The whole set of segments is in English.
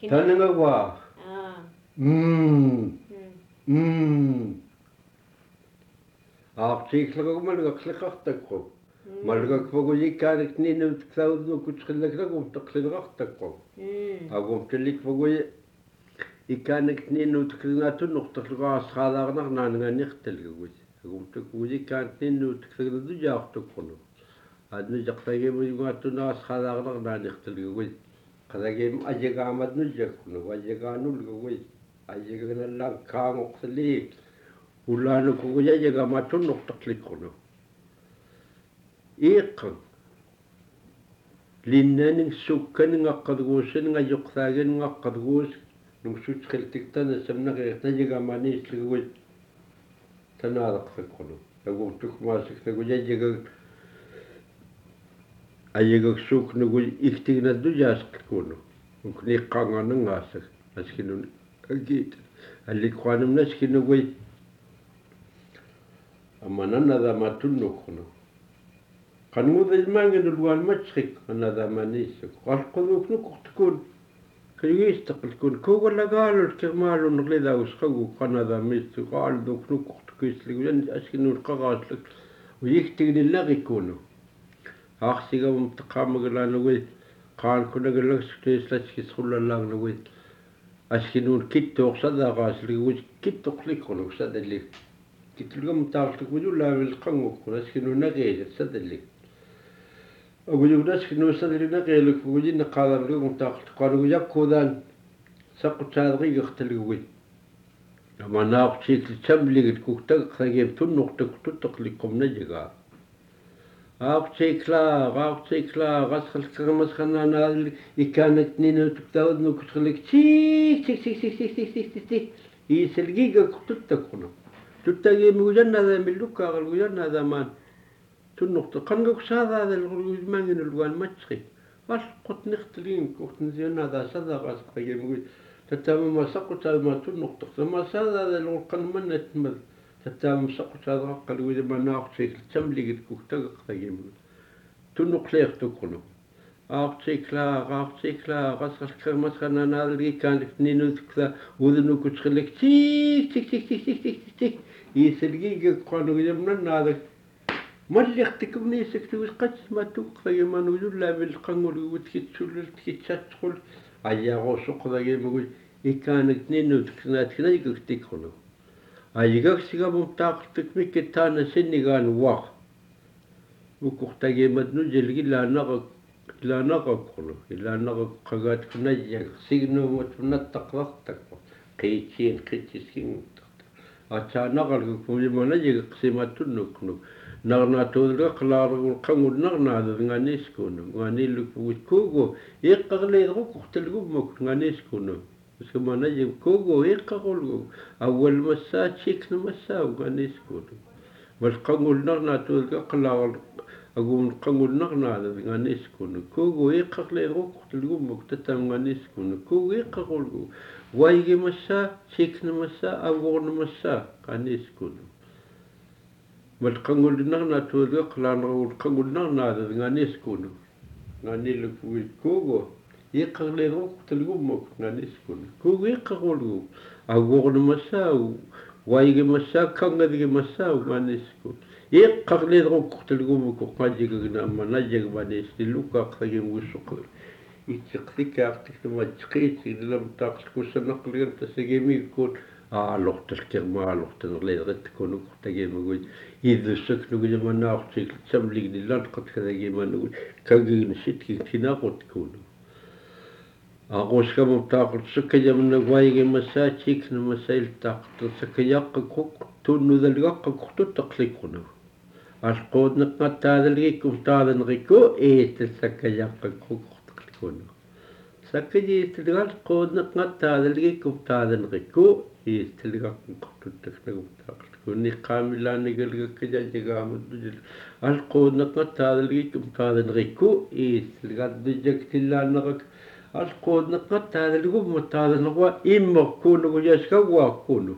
Tanengawa. Artikelagumалгақлиқартакку. Малгаквагуиккааник нинуутсауднукутсқиллаклагум тақлинеқартакку. Агум талликвагуи иккааник нинуутсқилгаатуннортарлугаарсраалаарнарнаанганиқталгагут. Агум такуиккаанит нинуутсқилгалуяартуккуну. Аднужартагимугуаттунаарсраалаарнарнааниқталгагут. Qadagim ajagaamad nujjakunu ajaganulgui ajaganallang kaangoqsali ulanukuguja ajagamattunnortaqlikkunu iiqqan linnaning sukkaningaqqaduguusiningajjoqsaaginingaqqaduguus nungsutqiltiktana samnaqiirtajagaamaniisluguit tanaaleqsakkunu agumtukmaasiqtaguja ajagaksuuk nugul iktignaddujaasqikunu ukniqqaangaanangaassak askinun agit alliqquanumnaskinuguit amanannadamattunnukkunu qanngudilmaanginullualmatrik annadamaniissuk qalquduuknuqortukun kayuistaqilkun kuugalagaalul kirmaalunnerlidausqagu qannadamiissu qaalduuknuqortukiissliguyan askinun qaqaaslak uyiktignillarikkunu Aaxsigam taqaamagalaanugui qaankunagalaksuteislatskisqullalaarnugui askinuun kittuoqsadaaqaasliguit kittoqlikqunuk sadallik kitlugam taarlukujulaavil qangukkun askinuunaqiilat sadallik agujugnaskinu sadalinaqiiluk gujinneqaalarlugum taaqtuqanugujakkuudaan saqqutaadeqigertalguit amanaaqtiiklitsamligit kuktaqsagim tunnortuqtuttaqlikqumnajigaa Aaptikla, gasqalqarmasqannaanaal ikkaanat ninutuktaudnukutqalik tik iisalgiga tuttaqquna tuttagiimugujannadaamillukkaaqalgujannadaamaan tunnortu qannguksaadaadalgulgusmaanginulguan matri alqutniqtligin kurtnisiannadaasadaaqaasqagiimugui tattaamama saqqutaama tunnortortamasaadaadalgulqanmannatmad tattaam saqqutaadaqqaluidamanaaqtiik tamligit kuktaqaqtagimu tunnuqliartuqqunu aartikla qasqalqarmasqannaanaalgikkaanit ninutuksa udunukutqillik tik iisalgiga qanugiamnannaadak malliartikumniissaktugus qatsmatuqqagimanujullaavil qangulugut kitsullult kitsatqul ayaaruussoqdagimugut ikkaanit ninutuksnaatkinaiguktikqunu Ajigaksigam taaqtik mikkitaana sinnigaan waq ukurtagimadnu jilgilaanaqaqqunu ilaanaqaqqagaatkunajjag signuumatnattaqlartakku qiitsiin qitsiskinguttaqta atsaanaqalgukmulimanajigaqsimattunnuknu narnaatuulgaqlaarugul qangunnarnaadad nganiiskunu nganillukugutkuugu iqqarliidruqurtalgummak nganiiskunu Semanajib kogo iqqaqulgu awwal massaa chikna massaa uganiskunu wal qangul narnaatuulga qalaaqal agun qangul narnaada nganiskunu kogo iqqaqleeruqtilgumuk tatanganiskunu kogo iqqaqulgu waygi massaa chikna massaa awwurna massaa qaniskunu wal qangul narnaatuulga qalaaqal qangul narnaada nganiskunu nganilukui kogo iqqarliiruqtilgummuk nganiskun kugiqqaqulgu agurnumassaau waygimassaa kangadgimassaau nganiskun iqqarliiruqtilgummuk qajigagnaammanajjagmanistilluqqaaqtagimuussuq ittiqtikkaartiknumatqiitsigilam taaqskussanaqligan tasagimiikkut aalortalkirmaalortanerleeritkunuk tagimaguit iddussaknugilamanaartik samlignillanqatkadagimanugut kagignisitkiktinaqutkuunu Aquskam taaqultsakajamna waygi masaachik na masail taaqtutsakajaqqa tunnudalgaqqa tuttaqlikkuna alqoodnaqqa taadalgikum taadanriku eetasakajaqqa tuttaqlikkuna sakajistilgal qoodnaqqa taadalgikum taadanriku eestilgaqqa tuttaqlikkuna qaamilaanigalgakkajaajagaamadujil alqoodnaqqa taadalgikum taadanriku eestilgaddujaktillaanaqak alqoodnaqattaadalgumma taadanaqwa immerkuunugu yaskawwaaqkuunu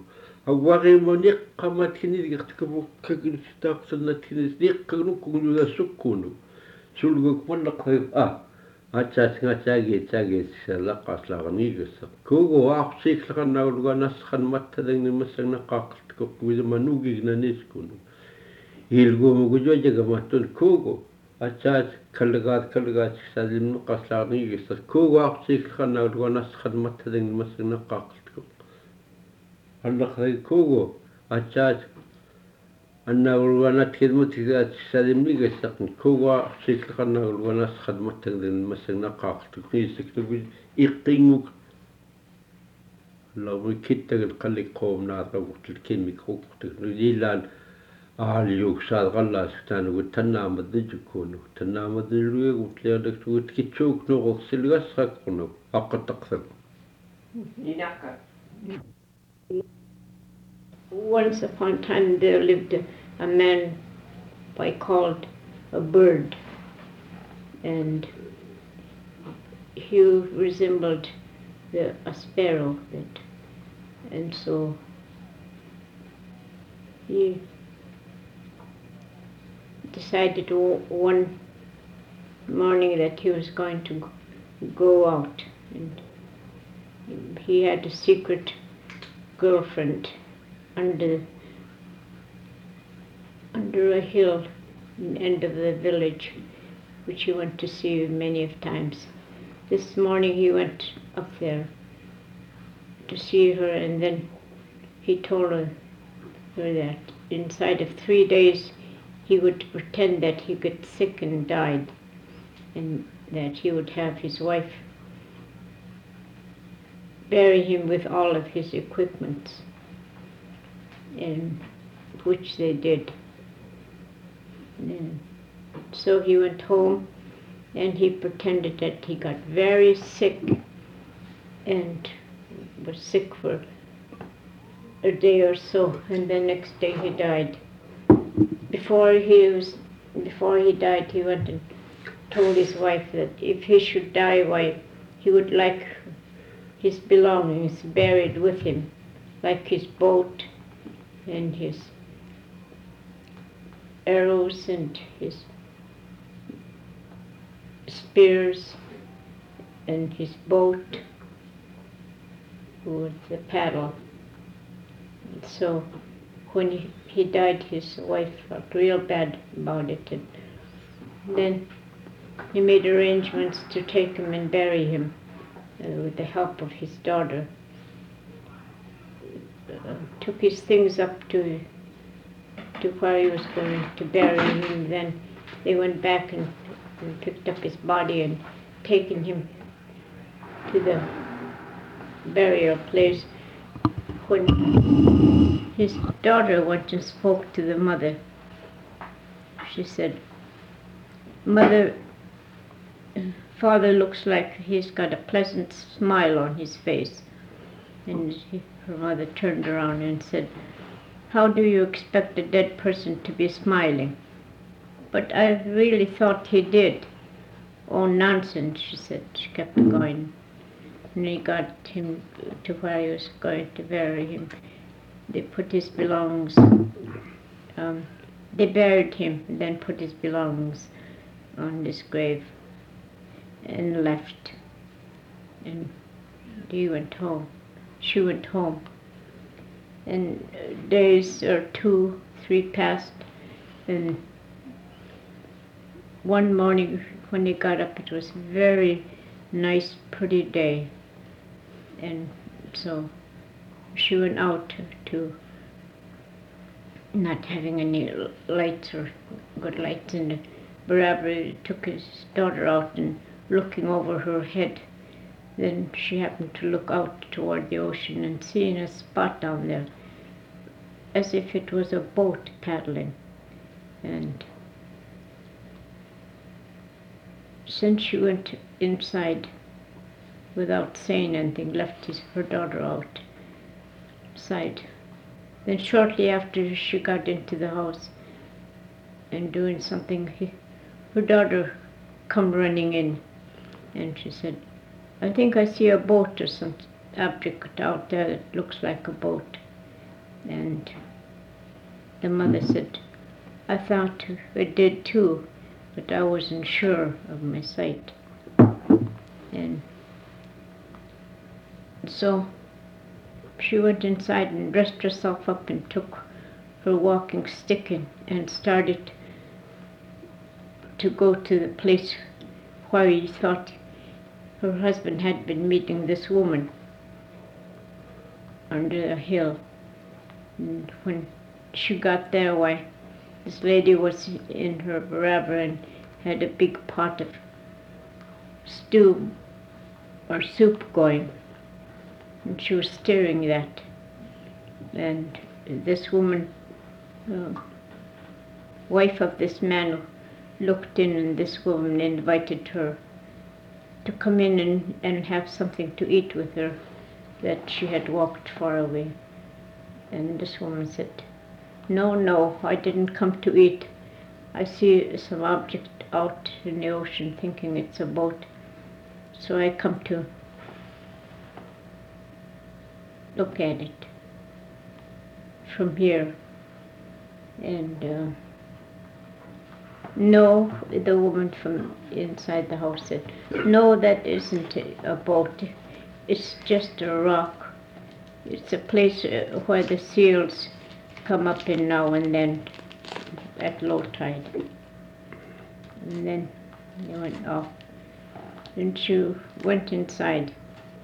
awwaqiimaniqqamatkinidigertikamukkagilsitaaqsannatkinis niqqagnukkugunudassukkuunu sulgukmallaqsagib Atsaat ngataagi sallaqaslaarniigassa kuugu aarsiiklaqannauluganasqan mattadangnimmassagnaqqaaqaltukku vilumanugignaniskunnu ilguumugujojagamаттун kuugu atsaat kallagaat salimneqqaslaarniigassa kuugu aarsiiklaqannauluganasqan mattadanngnimassagnaqqaaqaltukku allaqsagi kuugu atsaat annauluganat khidmatigaat salimnigassaqn kuuga siklaqannauluganas khadmattagdan massannaqqaaqtuk niissaktugu iqqinguk lawi kittagal qalliqqoomnaarqagurtul kimmikruqtuk nudilaan aaliuk saadqallaasutaanugu tannaamadnijukkuunu tannaamadniluigutliadaktugut kitsuuk nuqorsilgassaqqunuq aqqattaqsaq Once upon a time there lived a man called a bird, and he resembled a sparrow, and so he decided one morning that he was going to go out, and he had a secret girlfriend under a hill in the end of the village, which he went to see many of times. This morning he went up there to see her, and then he told her that inside of 3 days he would pretend that he got sick and died, and that he would have his wife bury him with all of his equipment, and which they did. And so he went home and he pretended that he got very sick and was sick for a day or so, and the next day he died. Before he died, he went and told his wife that if he should die, why he would like his belongings buried with him, like his boat and his arrows and his spears and his boat with the paddle. And so when he died, his wife felt real bad about it, and then he made arrangements to take him and bury him with the help of his daughter. Took his things up to where he was going to bury him. Then they went back and picked up his body and taken him to the burial place. When his daughter went and spoke to the mother, she said, "Mother, Father looks like he's got a pleasant smile on his face." And her mother turned around and said, "How do you expect a dead person to be smiling?" "But I really thought he did." "Oh, nonsense," she said. She kept going. And they got him to where he was going to bury him. They put his belongings, they buried him and then put his belongings on his grave and left. And he went home. She went home. And days or 2, 3 passed, and one morning when he got up, it was a very nice, pretty day. And so she went out to not having any lights or good lights, and Barbara took his daughter out and looking over her head. Then she happened to look out toward the ocean and seeing a spot down there, as if it was a boat paddling. And since she went inside without saying anything, left her daughter outside. Then shortly after she got into the house and doing something, her daughter come running in, and she said, "I think I see a boat or some object out there that looks like a boat." And the mother said, "I thought it did too, but I wasn't sure of my sight." And so she went inside and dressed herself up and took her walking stick and started to go to the place where he thought her husband had been meeting this woman under a hill. And when she got there, why, this lady was in her veranda and had a big pot of stew or soup going, and she was stirring that. And this woman, wife of this man, looked in, and this woman invited her to come in and have something to eat with her, that she had walked far away. And this woman said, no, I didn't come to eat. I see some object out in the ocean, thinking it's a boat, so I come to look at it from here. And no, the woman from inside the house said, no, that isn't a boat. It's just a rock. It's a place where the seals come up in now and then at low tide. And then they went off. And she went inside.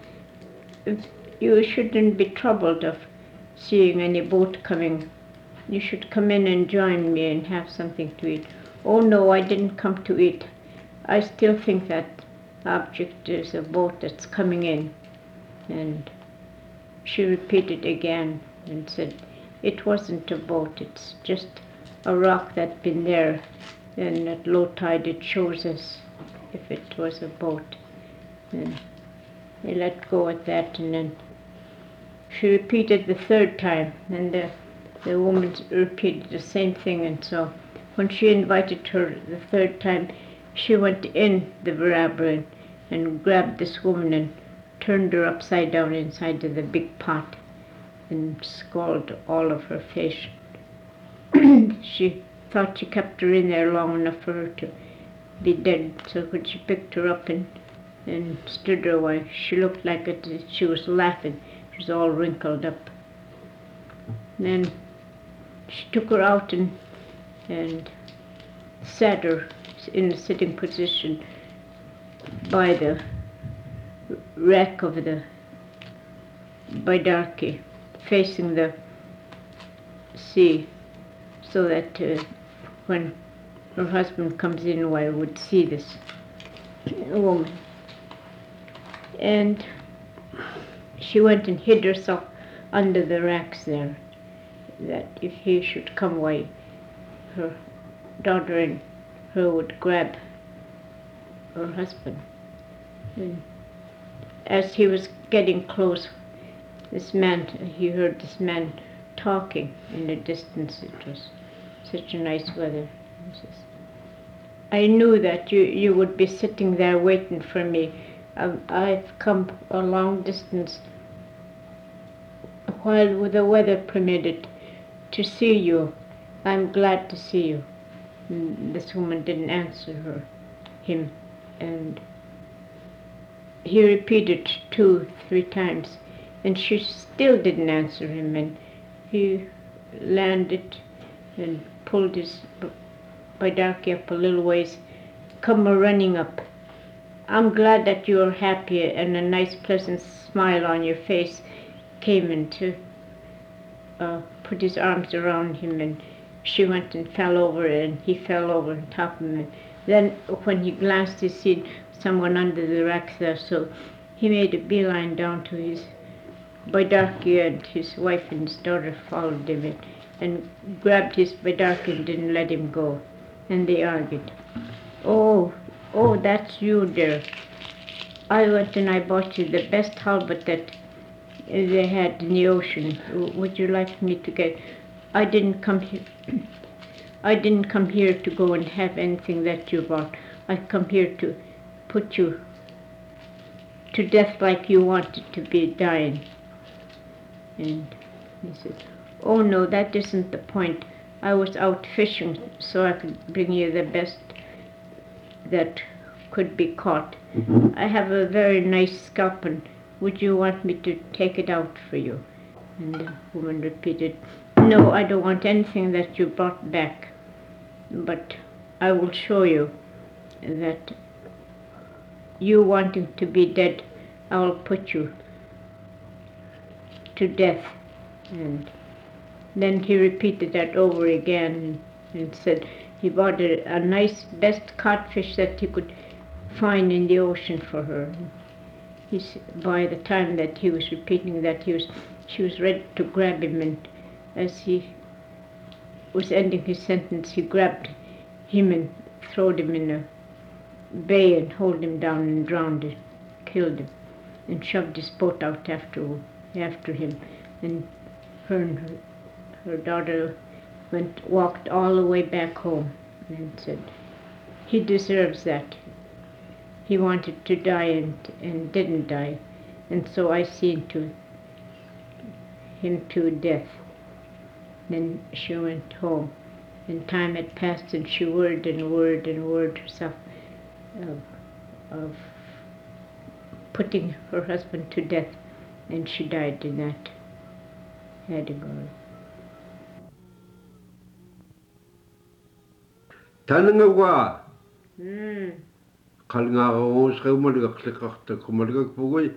You shouldn't be troubled of seeing any boat coming. You should come in and join me and have something to eat. Oh no, I didn't come to eat. I still think that object is a boat that's coming in. And she repeated again and said, it wasn't a boat, it's just a rock that's been there, and at low tide it shows us if it was a boat. And they let go at that, and then she repeated the third time, and the woman repeated the same thing. And so when she invited her the third time, she went in the veranda and grabbed this woman and turned her upside down inside of the big pot and scalded all of her face. She thought she kept her in there long enough for her to be dead, so when she picked her up and stood her away, she looked like she was laughing. She was all wrinkled up. Then she took her out and sat her in a sitting position by the wreck of the Baidarki, facing the sea, so that when her husband comes in, I would see this woman. And she went and hid herself under the racks there, that if he should come away, her daughter and her would grab her husband. And as he was getting close, he heard this man talking in the distance. It was such a nice weather. He says, I knew that you would be sitting there waiting for me. I've come a long distance while the weather permitted to see you. I'm glad to see you. And this woman didn't answer him, and he repeated 2-3 times, and she still didn't answer him. And he landed and pulled his Baidarki up a little ways, come running up. I'm glad that you're happy, and a nice pleasant smile on your face came in to put his arms around him, and she went and fell over, and he fell over on top of him. And then when he glanced, he seen someone under the racks there, so he made a beeline down to his Baidarki, and his wife and his daughter followed him and grabbed his Baidarki and didn't let him go. And they argued. Oh, that's you, dear. I went and I bought you the best halibut that they had in the ocean. Would you like me to get? I didn't come here. I didn't come here to go and have anything that you bought. I come here to put you to death like you wanted to be dying. And he said, oh no, that isn't the point. I was out fishing so I could bring you the best that could be caught. I have a very nice scalpel. Would you want me to take it out for you? And the woman repeated, no, I don't want anything that you brought back, but I will show you that you wanting to be dead, I will put you to death. And then he repeated that over again and said he bought a nice best codfish that he could find in the ocean for her. By the time that he was repeating that, she was ready to grab him, and as he was ending his sentence, he grabbed him and threw him in a bay and hold him down and drowned him, killed him, and shoved his boat out after him. And her daughter walked all the way back home and said, he deserves that. He wanted to die and didn't die, and so I seen to him to death. Then she went home, and time had passed, and she worried herself of putting her husband to death, and she died in that category. Tanangawa. Kalnga ons gemaliga klikakta kumaliga pugoi.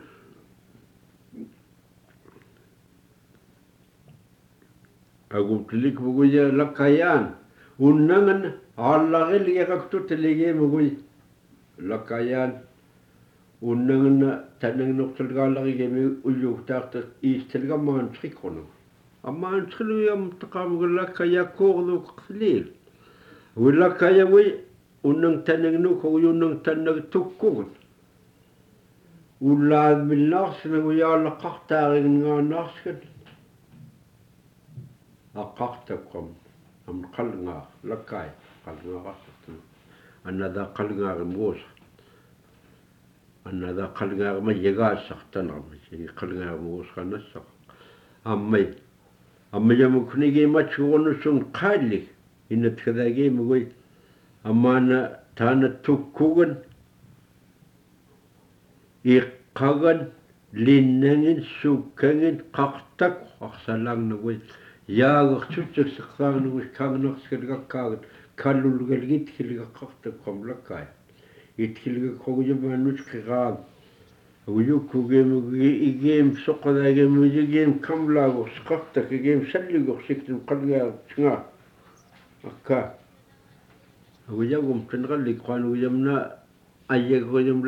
Agum tilik pugoi lakayan. Unangan allagil yakaktu tilige pugoi lakayan. Unangan tanang noktalgalagi gemi uyuktakta istilga mantrikono. Aman triluyam takamgala kaya kordo khlil. Wala kaya wi unang tanang no ko unang tanang tukkugun. Ula milnars na wi ala qaqtarin nga narskan. Aqaqtakum am qalnga lakay qalnga qaqtu. Another qalnga mos. Another qalnga ma yaga saqtana mi qalnga mos qanassa. Ammay yamuknige ma chuonu sun qali. Inat kadagi mugoi amana tana tukkugan iqagan linnangin sukangin qaqtak aqsalang nugoi yaag chutchuk siqang nugoi kagnak skilga kagan kalulgalgit kilga qaqtak qamlakay itkilga qogja manuch qiqag ويوكو جيم سقدا جيم كملا وسقطك جيم سلي وسكت قلقا شنا أكا ويجوم تنغلي قان ويجمنا أيق ويجم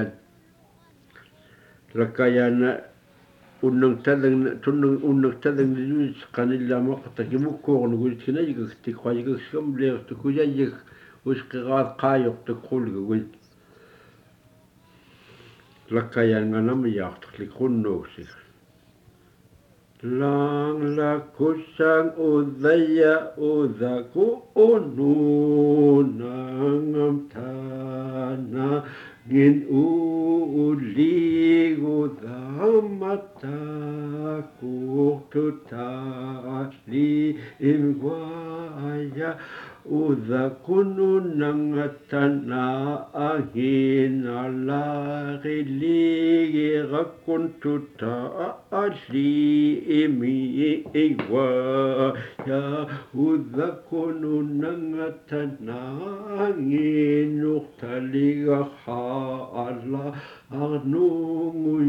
لكايان unang tadang ni kan illa maqta kimukko ngul tina yig ti khayig sham le to kuya yig us qirat qayoq to khulg lakayan ganam yaqt li khunno sik lang la kusang udaya udaku unu nangam tana gin uligu damata kututali imwaya udakunu nangatana angin alagiligi rakuntuta ali imi igwaya udakunu nangatana angin uktaliga Allah arnungu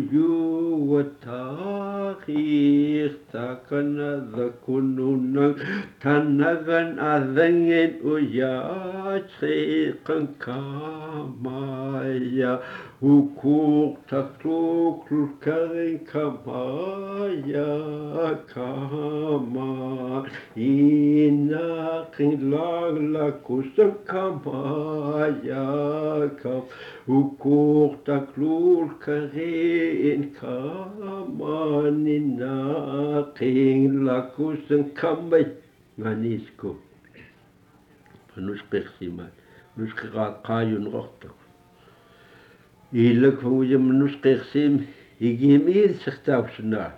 yuwatahir takana dhakununang tanagan adangin uyachriqan kamaya ukuk takluk karin kamaya kama inakin lagla kusang kamaya kam ukuk takluk karin kama inakin lakusang kamay manisko panus persimat nus qaqayun rohto ilak fujam nus qersim igimil sirtawsna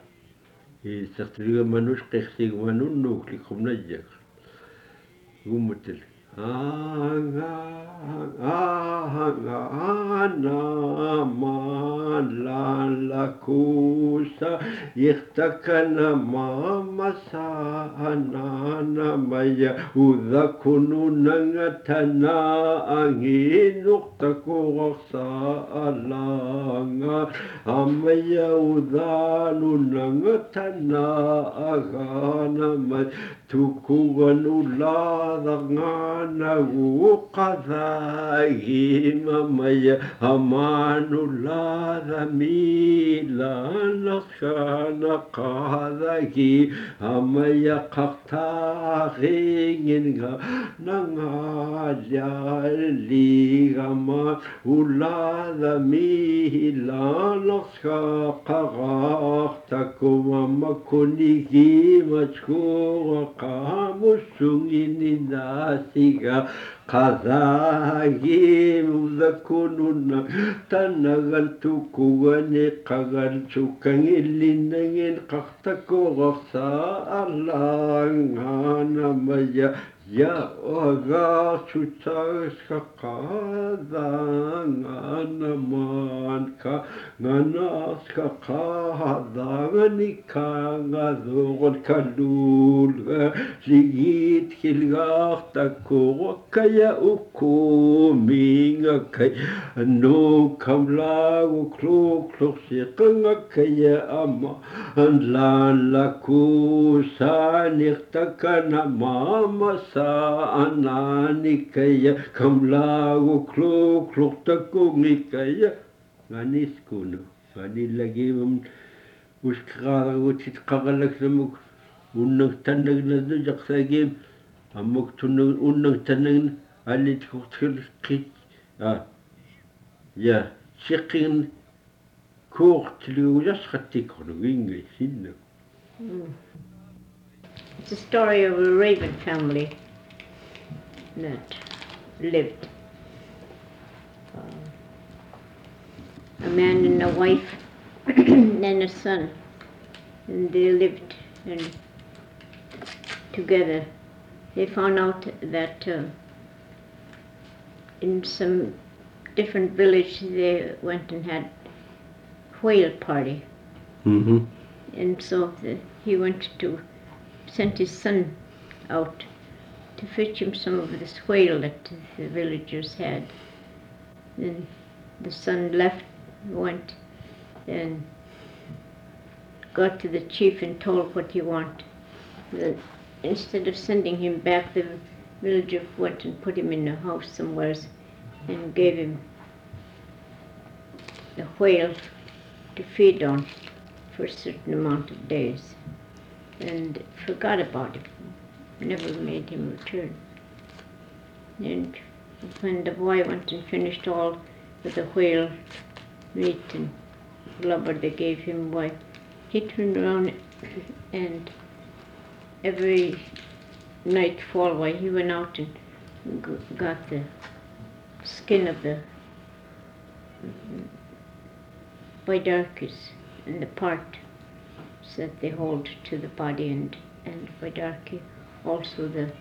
sirtriga manus qersim wanunnu klikumnajak gumutel Ana malakusa irtakana mama sa anana maya udakununanga tana anginuk takurak sa alanga amaya udanunanga tana agana maya tukugan uladangana uqadagi mamaya amanulada milana kana qadagi amaya qaqtagingin ga nangalyali gama ulada milana qaqaqtakuma makunigi machkura kamusungin nasiga qadagi udakununa tanagan tukugani qagan sukangillinangin qaqtakuqaqsa alangana maya ya aga sutsaska qadangana manka nganaska qadangani kangadogon kalulga ligit kilgaqta kaya ukuminga kay no kamlagu kluk siqanga kaya ama anlan lakusa niktakana mama sa anani kaya kamlagu kluk takungi kaya nganis kuno ngani lagi uskara utit qagalak namuk unang tanag na jak sagim amuk tunang unang tanag alit kutkil kit ya chicken cooked liujas khatikru English sinna. It's a story of a raven family that lived. A man and a wife and a son, and they lived together. They found out that in some different village they went and had whale party. Mm-hmm. And so he sent his son out to fetch him some of this whale that the villagers had. Then the son went and got to the chief and told what he wanted. Then instead of sending him back, the villager went and put him in a house somewhere and gave him the whale to feed on for a certain amount of days, and forgot about it, never made him return. And when the boy went and finished all with the whale meat and blubber they gave him, he turned around and every nightfall he went out and got the skin of the bidarkies and the parts that they hold to the body, and bidarki, also the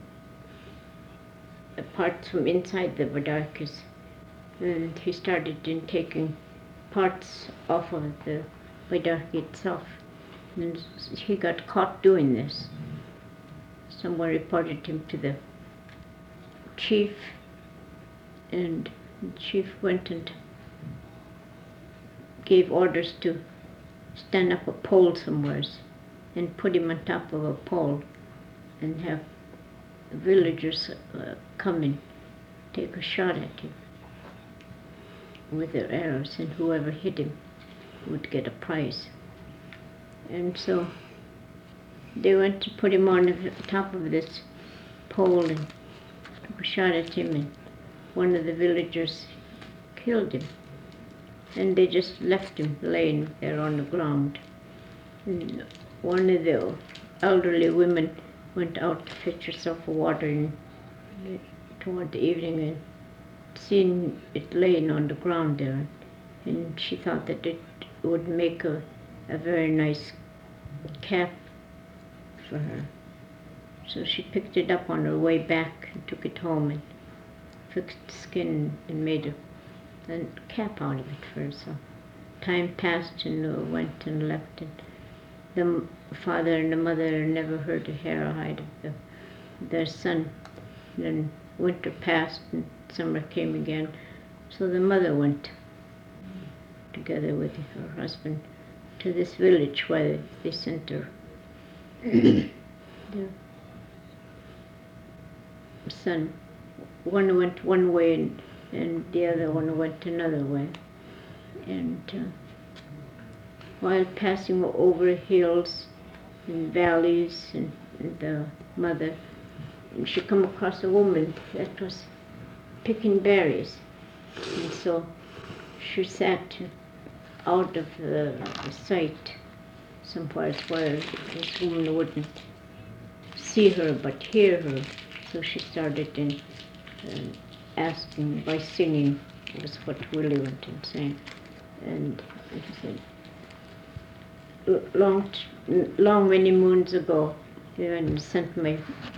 parts from inside the bidarkies. And he started in taking parts off of the bidarki itself, and he got caught doing this. Someone reported him to the chief, and the chief went and gave orders to stand up a pole somewhere and put him on top of a pole and have villagers come and take a shot at him with their arrows, and whoever hit him would get a prize. And so they went to put him on the top of this pole and took a shot at him, and one of the villagers killed him. And they just left him laying there on the ground. And one of the elderly women went out to fetch herself a water toward the evening, and seen it laying on the ground there, and she thought that it would make a very nice cap for her. So she picked it up on her way back and took it home and fixed the skin and made a cap out of it for herself. Time passed and went and left, and the father and the mother never heard a hair or hide of their son. Then winter passed and summer came again, so the mother went together with her husband to this village where they sent her their son. One went one way and the other one went another way. And while passing over hills and valleys, and the mother, she come across a woman that was picking berries. And so she sat out of the sight somewhere where this woman wouldn't see her but hear her. So she started in asking by singing, was what Willie went and sang. And he said, long many moons ago, I sent my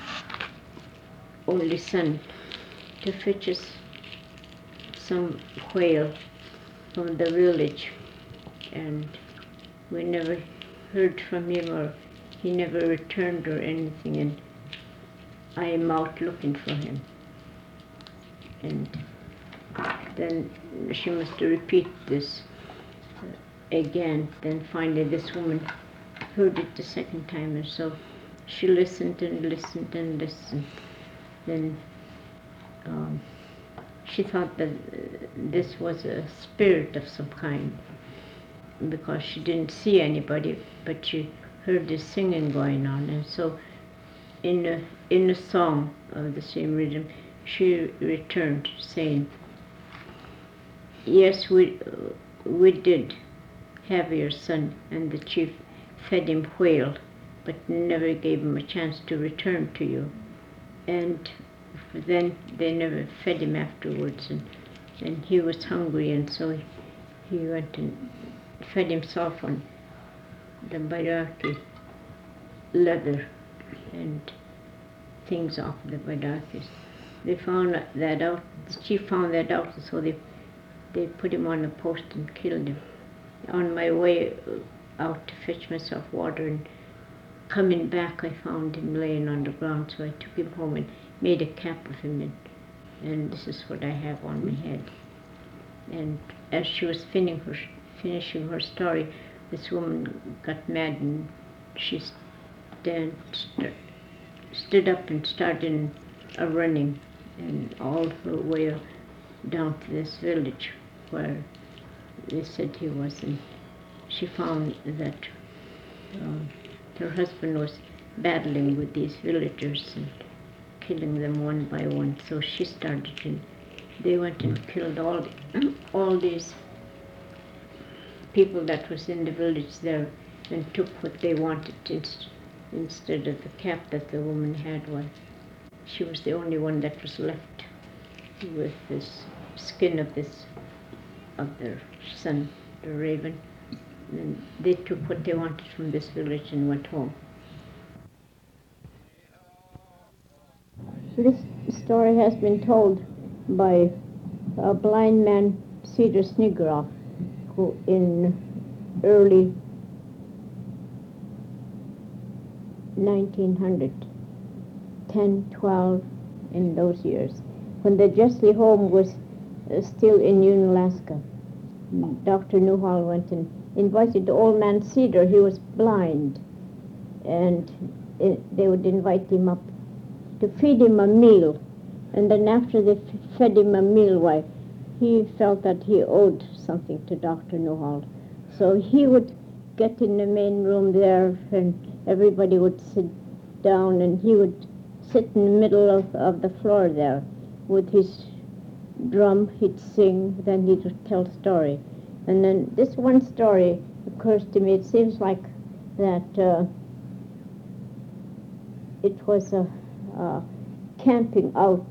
only son to fetch us some whale from the village, and we never heard from him, or he never returned or anything, and I am out looking for him. And then she must repeat this again. Then finally this woman heard it the second time, and so she listened and listened and listened. Then she thought that this was a spirit of some kind, because she didn't see anybody, but she heard this singing going on. And so in a song of the same rhythm, she returned saying, yes, we did have your son, and the chief fed him whale, but never gave him a chance to return to you. And then they never fed him afterwards, and he was hungry, and so he went and fed himself on the Bairaki leather and things off the Bairakis. They found that out, the chief found that out, so they put him on a post and killed him. On my way out to fetch myself water and coming back, I found him laying on the ground, so I took him home and made a cap of him, and this is what I have on my head. And as she was finishing her story, this woman got mad, and she stood up and started running, and all her way down to this village where they said he was. And she found that her husband was battling with these villagers and killing them one by one. So she started, and they went and killed all these people that was in the village there, and took what they wanted instead of the cap that the woman had. One, she was the only one that was left with this skin of their son, the raven. And they took what they wanted from this village and went home. This story has been told by a blind man, Cedar Snigroff, who in early 1900, 10, 12, in those years, when the Jessley home was still in Unalaska. Dr. Newhall went and invited the old man Cedar. He was blind, and they would invite him up to feed him a meal. And then after they fed him a meal, why, he felt that he owed something to Dr. Newhall. So he would get in the main room there, and everybody would sit down, and he would sit in the middle of the floor there with his drum. He'd sing, then he would tell a story. And then this one story occurs to me. It seems like that it was a camping out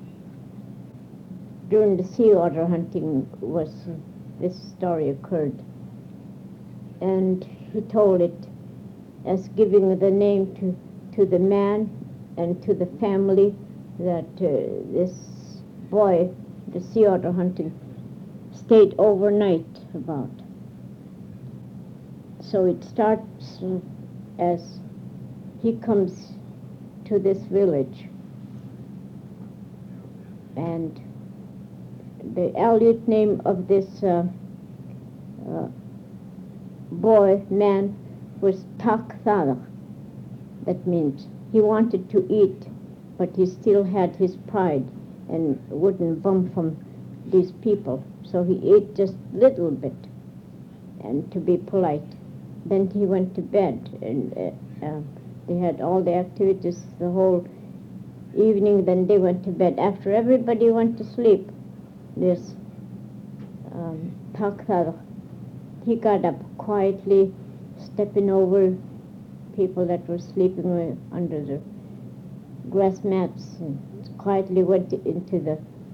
during the sea otter hunting was this story occurred. And he told it as giving the name to the man and to the family that this boy, the sea otter hunting, stayed overnight about. So it starts as he comes to this village, and the Aleut name of this man was Tak Thadach. That means he wanted to eat, but he still had his pride and wouldn't bum from these people. So he ate just a little bit, and to be polite. Then he went to bed, and they had all the activities the whole evening. Then they went to bed. After everybody went to sleep, this Tak Thadach, he got up quietly, stepping over people that were sleeping under the grass mats, and quietly went into the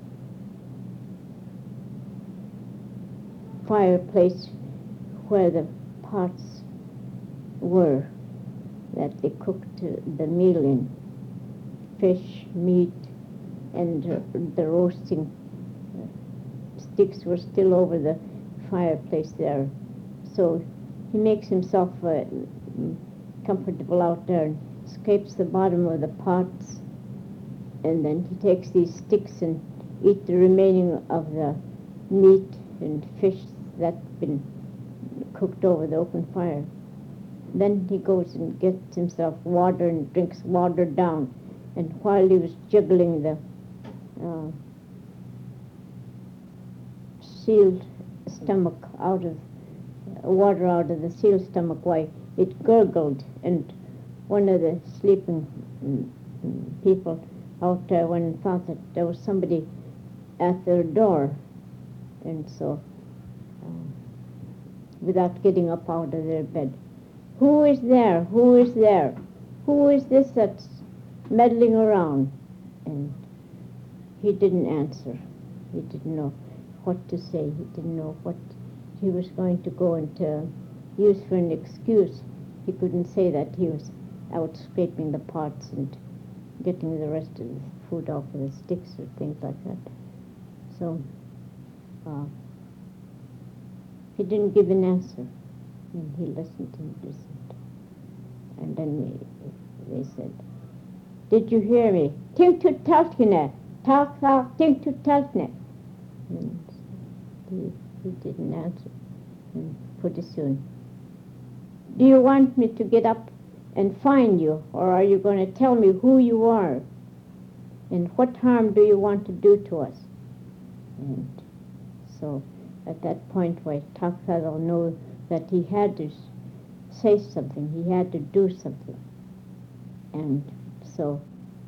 fireplace where the pots were that they cooked the meal in, fish, meat, and the roasting sticks were still over the fireplace there. So he makes himself comfortable out there and scrapes the bottom of the pots, and then he takes these sticks and eat the remaining of the meat and fish that's been cooked over the open fire. Then he goes and gets himself water and drinks water down. And while he was juggling the sealed stomach water out of the sealed stomach, why it gurgled, and one of the sleeping people out there went and thought that there was somebody at their door, and so without getting up out of their bed, who is there? Who is there? Who is this that's meddling around? And he didn't answer. He didn't know what to say. He didn't know what he was going to go and use for an excuse. He couldn't say that he was out scraping the pots and getting the rest of the food off of the sticks or things like that. So he didn't give an answer. And he listened and listened. And then they said, "Did you hear me? Think to Talkine. Talk, think to Talkine." And he didn't answer. And pretty soon, "Do you want me to get up and find you, or are you going to tell me who you are? And what harm do you want to do to us?" And so at that point, Tak Thadach knew that he had to say something, he had to do something. And so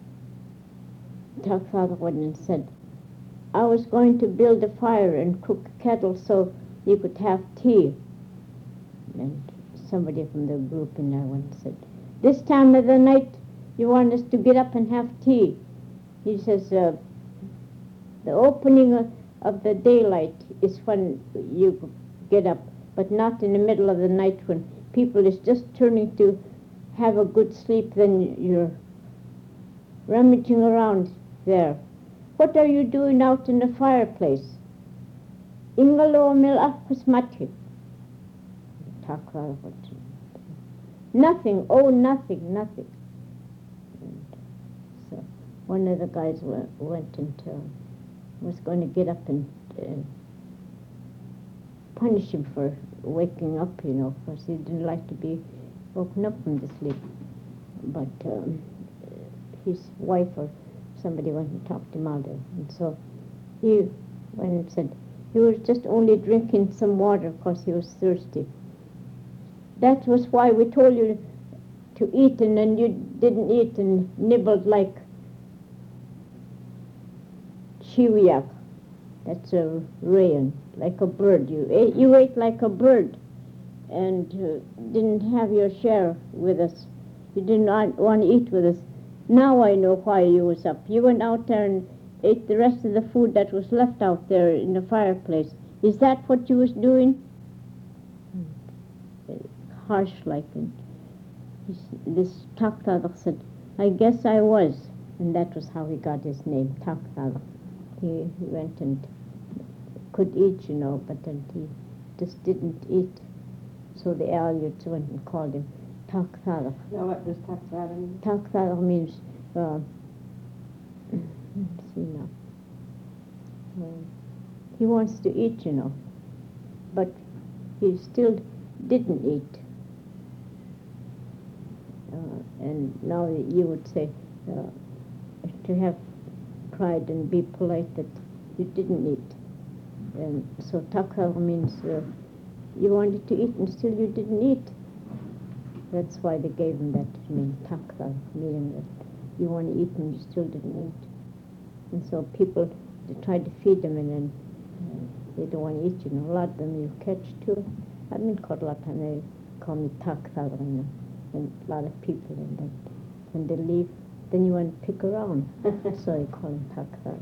Tak Thadach went and said, "I was going to build a fire and cook a kettle so you could have tea." And somebody from the group in there went and said, "This time of the night you want us to get up and have tea?" He says, "The opening of the daylight is when you get up, but not in the middle of the night when people is just turning to have a good sleep. Then you're rummaging around there. What are you doing out in the fireplace?" "Ingalo mil akusmati." "Nothing, oh nothing, nothing." And so one of the guys went and was going to get up and punish him for waking up, because he didn't like to be woken up from the sleep. But his wife or somebody went and talked him out of it. And so he went and said he was just only drinking some water because he was thirsty. "That was why we told you to eat, and then you didn't eat and nibbled like chiwiak." That's a rayon, like a bird. You ate like a bird and didn't have your share with us. You did not want to eat with us. Now I know why you was up. You went out there and ate the rest of the food that was left out there in the fireplace. Is that what you was doing? Harsh like. And this Tak Thadach said, I guess I was, and that was how he got his name, Takthal. He went and could eat, but then he just didn't eat. So the Aleuts went and called him Takthal. Now what does Takthal mean? Takthal means, let's see now, he wants to eat, but he still didn't eat. And now you would say to have pride and be polite that you didn't eat. And so Takthal means you wanted to eat and still you didn't eat. That's why they gave him that name, Takthal, meaning that you want to eat and you still didn't eat. And so people, they tried to feed them and then they don't want to eat, A lot of them you catch too. I've been caught a lot of times, they call me Takthal, and a lot of people, and then when they leave, then you want to pick around. So they call him Takthal.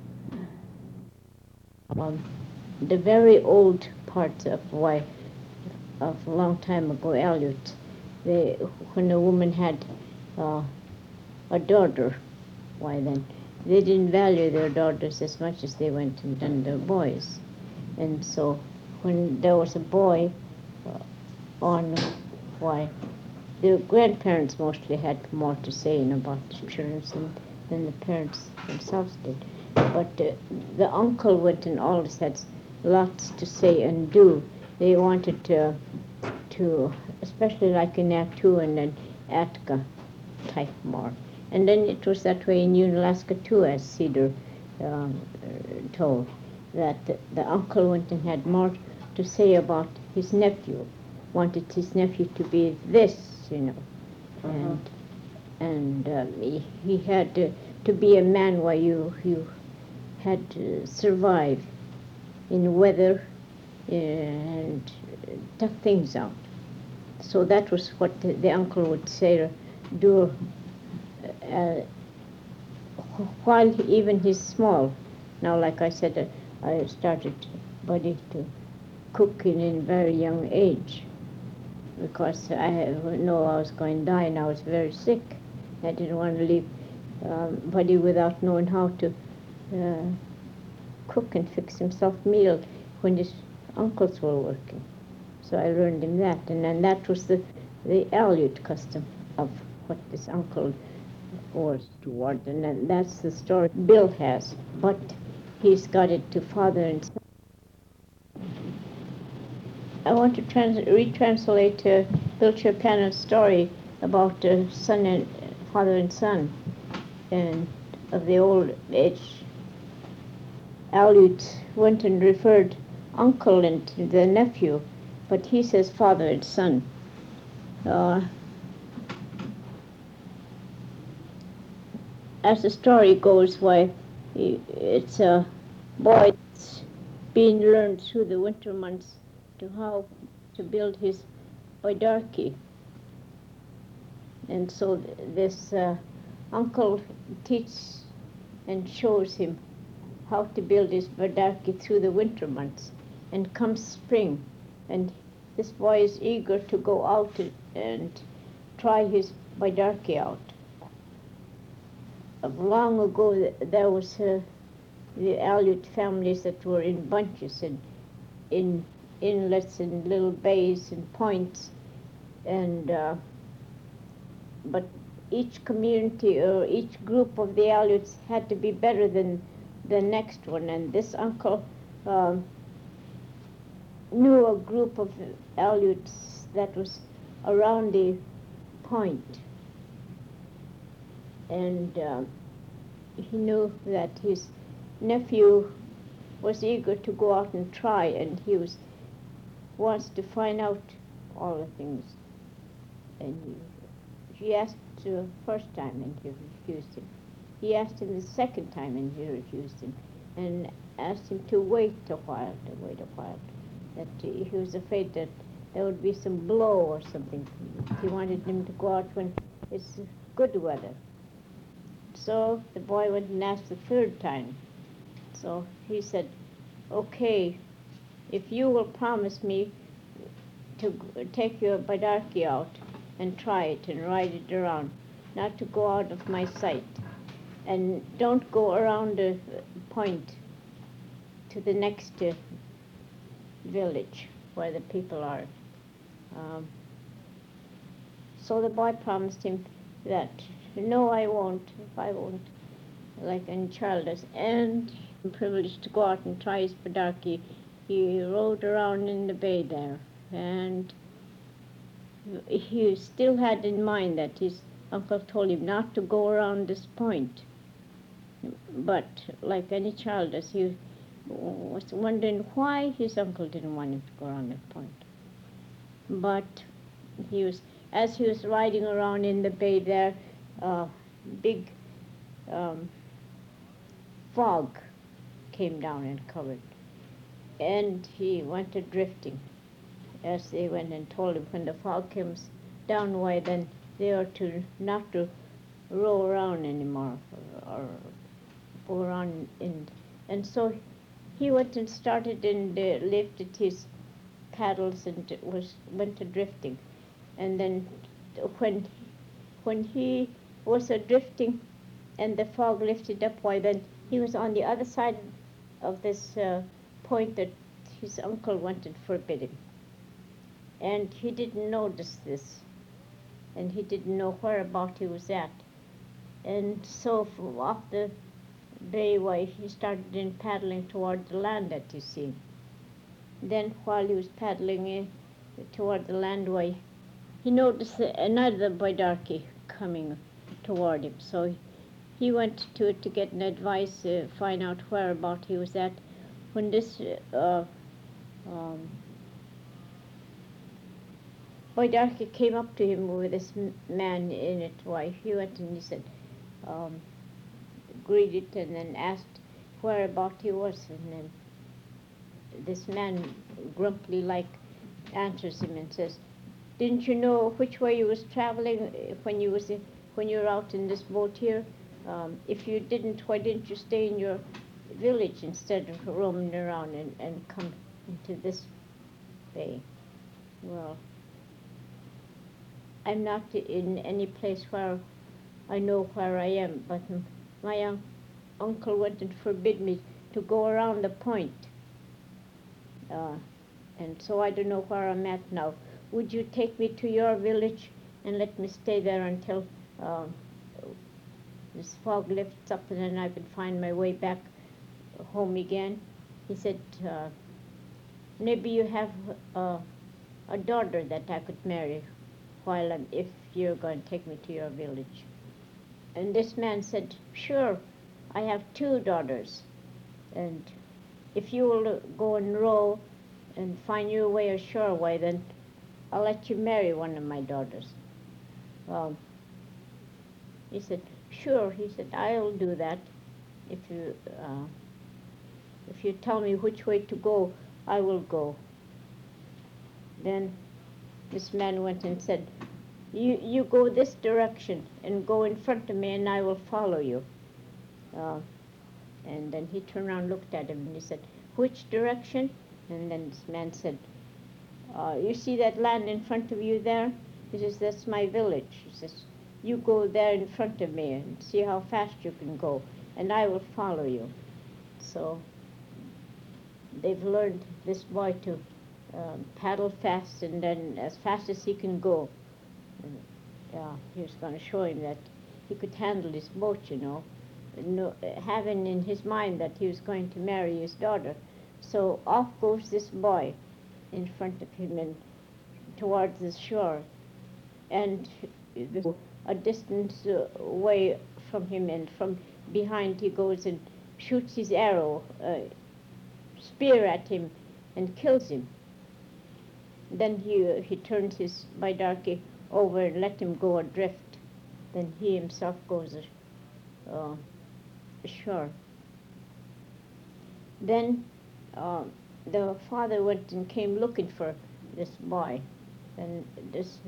The very old part of why, of a long time ago, Aleut, when a woman had a daughter, why then, they didn't value their daughters as much as they went and done their boys. And so when there was a boy on, why, the grandparents mostly had more to say about the children than the parents themselves did. But the uncle went and always had lots to say and do. They wanted to especially like in Attu and then Atka type more. And then it was that way in Unalaska too, as Cedar told, that the uncle went and had more to say about his nephew, wanted his nephew to be this, and he had to be a man while you had to survive in weather and tough things out. So that was what the uncle would say, do while even he's small. Now, like I said, I started Buddy to cook in a very young age because I know I was going to die and I was very sick. I didn't want to leave Buddy without knowing how to cook and fix himself meal when his uncles were working. So I learned him that, and then that was the Aleut custom of what this uncle was toward, and then that's the story Bill has, but he's got it to father and son. I want to retranslate Bill Chirpano's story about son and father and son, and of the old age. Aleut went and referred uncle and the nephew, but he says father and son. As the story goes, why it's a boy that's being learned through the winter months to how to build his oidarki. And so this uncle teaches and shows him how to build his oidarki through the winter months. And comes spring, and this boy is eager to go out and try his oidarki out. Long ago, there was the Aleut families that were in bunches and in inlets and little bays and points, and but each community or each group of the Aleuts had to be better than the next one. And this uncle knew a group of Aleuts that was around the point. And he knew that his nephew was eager to go out and try, and he wants to find out all the things. And he asked the first time, and he refused him. He asked him the second time, and he refused him, and asked him to wait a while, that he was afraid that there would be some blow or something. He wanted him to go out when it's good weather. So the boy went and asked the third time. So he said, okay, if you will promise me to take your oidarki out and try it and ride it around, not to go out of my sight. And don't go around the point to the next village where the people are. Um, so the boy promised him that, no, I won't, like any child does. And privileged to go out and try his Padarki. He rode around in the bay there, and he still had in mind that his uncle told him not to go around this point. But like any child does, he was wondering why his uncle didn't want him to go around that point. But as he was riding around in the bay there, big fog came down and covered, and he went drifting. As they went and told him, when the fog comes down, why then they are to not to row around anymore or go around and so he went and started and lifted his paddles and went drifting. And then when he was drifting and the fog lifted up, why then he was on the other side of this point that his uncle wanted to forbid him. And he didn't notice this, and he didn't know whereabout he was at. And so from off the bayway, he started in paddling toward the land that he seen. Then while he was paddling toward the landway, he noticed another Baidarki coming toward him. So he went to it to get an advice, find out whereabout he was at. When this Baidarki came up to him with this man in it, why he went and he said, greeted and then asked whereabout he was, and then this man grumpily like answers him and says, didn't you know which way you was traveling when you were out in this boat here? If you didn't, why didn't you stay in your village instead of roaming around and come into this bay? Well, I'm not in any place where I know where I am, but my uncle went and forbid me to go around the point. And so I don't know where I'm at now. Would you take me to your village and let me stay there until this fog lifts up and then I can find my way back home again? He said, maybe you have a daughter that I could marry if you're going to take me to your village. And this man said, sure, I have 2 daughters. And if you will go and row and find your way ashore, why then I'll let you marry one of my daughters. He said, sure. He said, I'll do that. If you tell me which way to go, I will go. Then this man went and said, you go this direction and go in front of me and I will follow you. And then he turned around and looked at him and he said, which direction? And then this man said, you see that land in front of you there? He says, that's my village. He says, you go there in front of me and see how fast you can go, and I will follow you. So they've learned, this boy, to paddle fast, and then as fast as he can go. And, he was going to show him that he could handle his boat, having in his mind that he was going to marry his daughter. So off goes this boy in front of him and towards the shore, and a distance away from him, and from behind he goes and shoots his arrow, spear at him, and kills him. Then he turns his Baidarki over and let him go adrift. Then he himself goes ashore. Then the father went and came looking for this boy, and this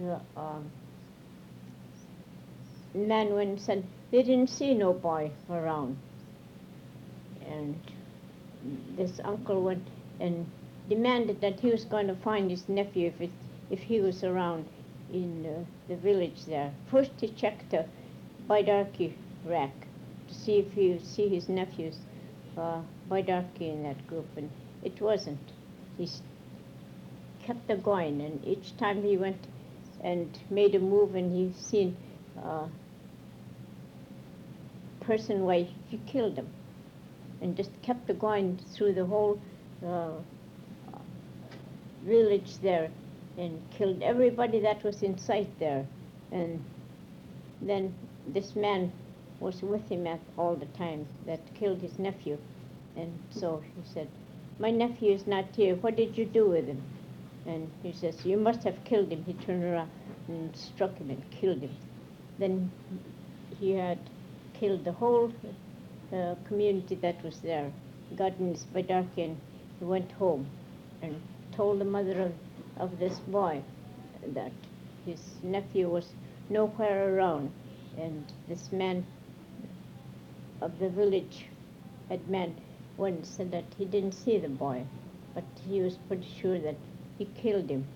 man went and said they didn't see no boy around. And this uncle went and demanded that he was going to find his nephew if he was around in the village there. First he checked Baidarki rack to see if he would see his nephews, Baidarki in that group, and it wasn't. He kept going, and each time he went and made a move and he seen person why he killed him, and just kept going through the whole village there and killed everybody that was in sight there. And then this man was with him all the time that killed his nephew. And so he said, my nephew is not here. What did you do with him? And he says, you must have killed him. He turned around and struck him and killed him. Then he had killed the whole community that was there. Got in his Baidarki and he went home and told the mother of this boy that his nephew was nowhere around, and this man of the village headman once said that he didn't see the boy, but he was pretty sure that he killed him.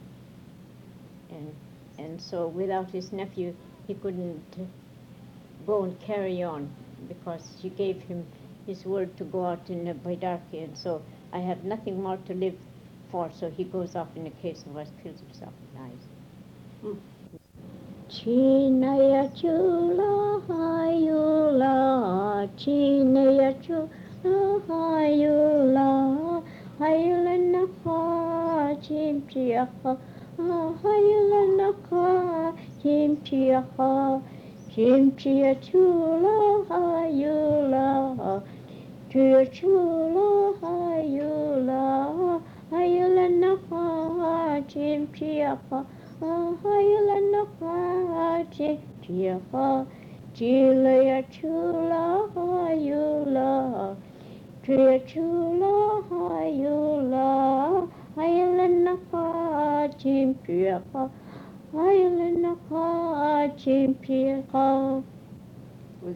And so without his nephew he couldn't go and carry on, because he gave him his word to go out in the Baidarki, and so I have nothing more to live for, so he goes off in a case of us, kills himself, and dies. Chinaya chula hayula, chinaya chula hayula, hayula naka chimchiyaha, hayula naka chimchiyaha, chimchiya chula hayula, chula chula hayula, hayula naka chimchiyaha. Hayula naka chimchiyaha, chilaya chula hayula, chula chula hayula, hayula naka chimchiyaha, hayula naka chimchiyaha.